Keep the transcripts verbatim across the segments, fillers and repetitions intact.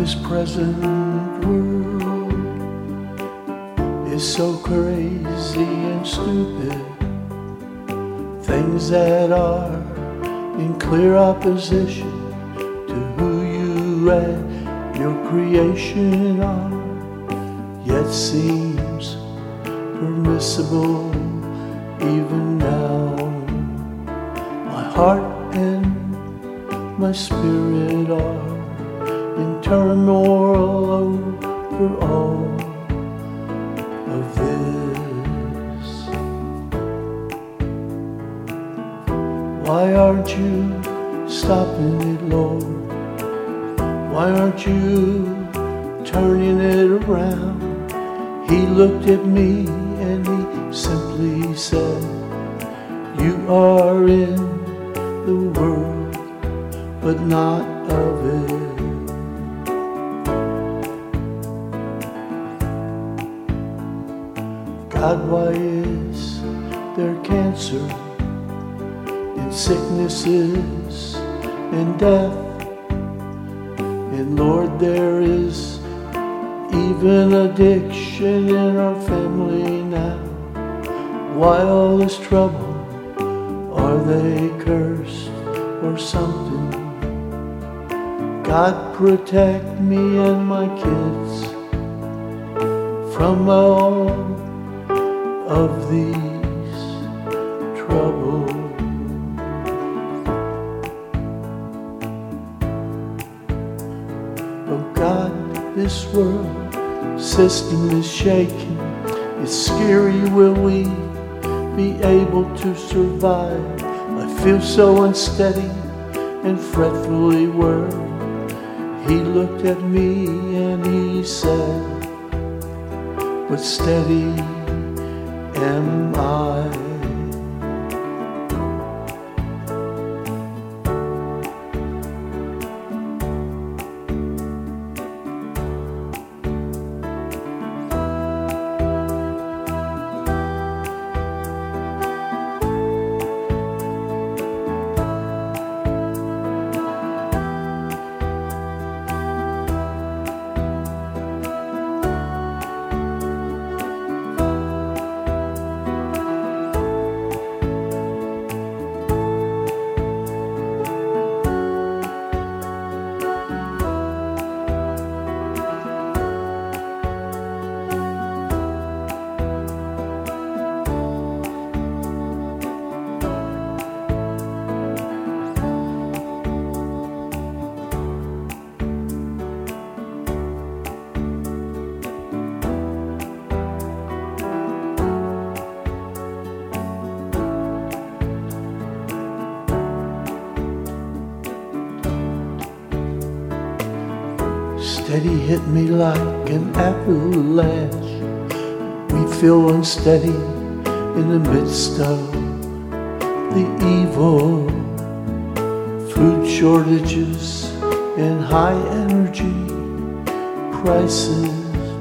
This present world is so crazy and stupid. Things that are in clear opposition to who you and your creation are, yet seems permissible even now. My heart and my spirit are in turmoil over all of this. Why aren't you stopping it, Lord? Why aren't you turning it around? He looked at me and he simply said, you are in the world, but not of it. God, why is there cancer and sicknesses and death? And Lord, there is even addiction in our family now. Why all this trouble? Are they cursed or something? God, protect me and my kids from all of these troubles. Oh God, this world system is shaking. It's scary, will we be able to survive? I feel so unsteady and fretfully worried. He looked at me and he said, but steady am I. Steady hit me like an avalanche. We feel unsteady in the midst of the evil. Food shortages and high energy prices.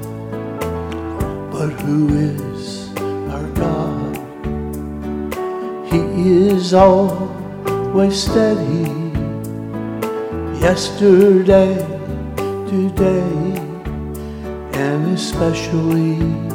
But who is our God? He is always steady. Yesterday, today, and especially